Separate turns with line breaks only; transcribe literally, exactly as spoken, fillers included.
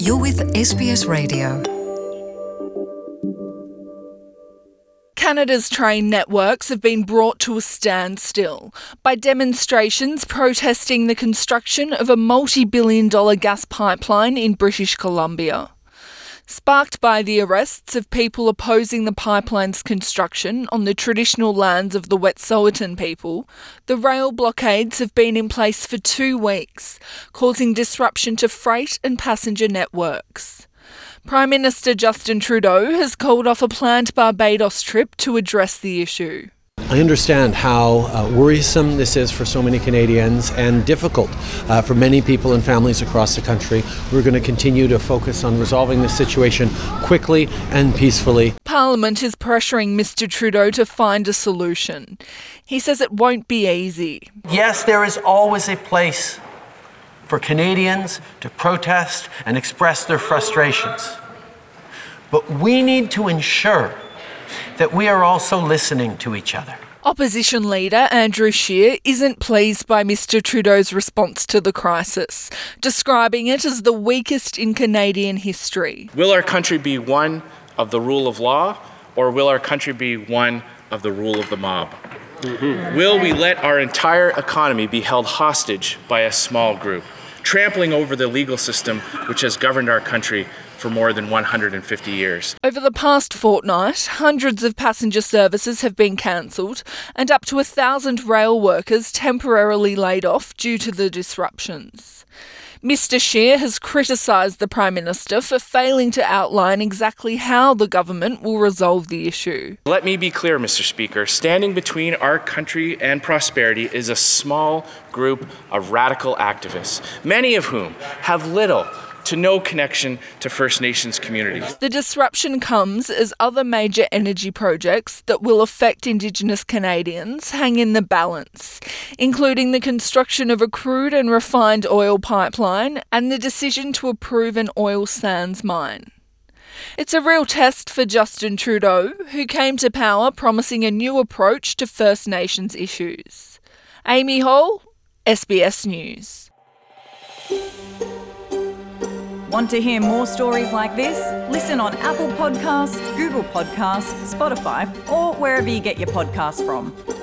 You're with S B S Radio.
Canada's train networks have been brought to a standstill by demonstrations protesting the construction of a multi-billion dollar gas pipeline in British Columbia. Sparked by the arrests of people opposing the pipeline's construction on the traditional lands of the Wet'suwet'en people, the rail blockades have been in place for two weeks, causing disruption to freight and passenger networks. Prime Minister Justin Trudeau has called off a planned Barbados trip to address the issue.
I understand how uh, worrisome this is for so many Canadians and difficult uh, for many people and families across the country. We're going to continue to focus on resolving this situation quickly and peacefully.
Parliament is pressuring Mister Trudeau to find a solution. He says it won't be easy.
Yes, there is always a place for Canadians to protest and express their frustrations. But we need to ensure that we are also listening to each other.
Opposition leader Andrew Scheer isn't pleased by Mister Trudeau's response to the crisis, describing it as the weakest in Canadian history.
Will our country be one of the rule of law, or will our country be one of the rule of the mob? Mm-hmm. Will we let our entire economy be held hostage by a small group, trampling over the legal system which has governed our country for more than one hundred fifty years.
Over the past fortnight, hundreds of passenger services have been cancelled and up to a thousand rail workers temporarily laid off due to the disruptions. Mister Scheer has criticised the Prime Minister for failing to outline exactly how the government will resolve the issue.
Let me be clear, Mister Speaker. Standing between our country and prosperity is a small group of radical activists, many of whom have little to no connection to First Nations communities.
The disruption comes as other major energy projects that will affect Indigenous Canadians hang in the balance, including the construction of a crude and refined oil pipeline and the decision to approve an oil sands mine. It's a real test for Justin Trudeau, who came to power promising a new approach to First Nations issues. Amy Hall, S B S News.
Want to hear more stories like this? Listen on Apple Podcasts, Google Podcasts, Spotify, or wherever you get your podcasts from.